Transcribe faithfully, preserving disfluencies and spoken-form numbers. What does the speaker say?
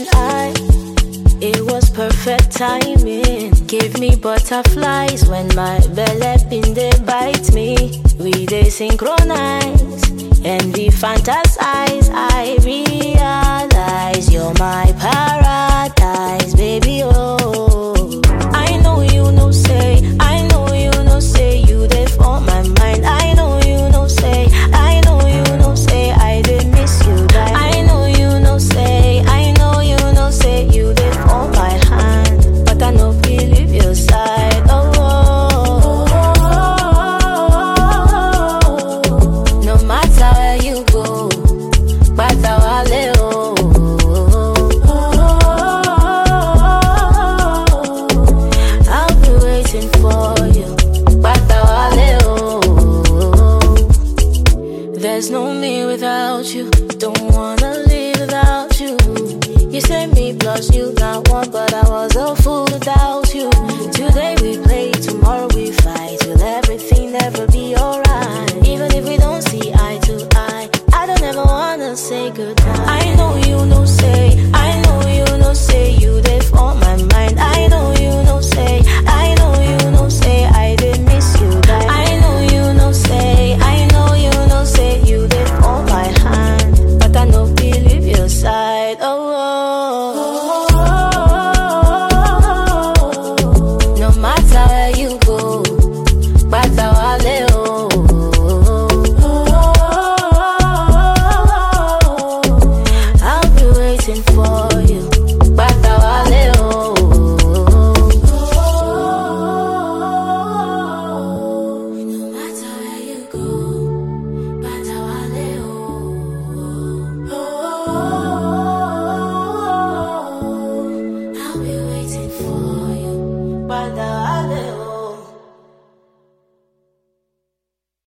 and I. It was perfect timing. Give me butterflies when my belly pin they bite me. We they synchronize and we fantasize. I realize you're my paradise, baby. Oh, I know you know say, I know you know say you they for my mind. I know you know say, I know you know say I did miss you, guys. I know you know say, I know you know say you they for my hand, but I know believe your side. Oh, oh, oh, oh. No matter where you go, but I will. There's no me without you. Don't wanna live without you. You say me plus you not one, but I was a fool without you. Today we play, tomorrow we fight. Will everything never be alright? Even if we don't see eye to eye, I don't ever wanna say goodbye. I know you know say, I know you know say you there for my mind. I know you know say, I know you know say I did miss you, guys. I know you know say, I know you know say you did for my hand, but I know believe your side. Oh, oh, oh, oh, oh. No matter where you go, but I will. Oh, oh, oh, oh. I'll be waiting for you, but I will. No matter where you go, but I will. I'll be waiting for you, but I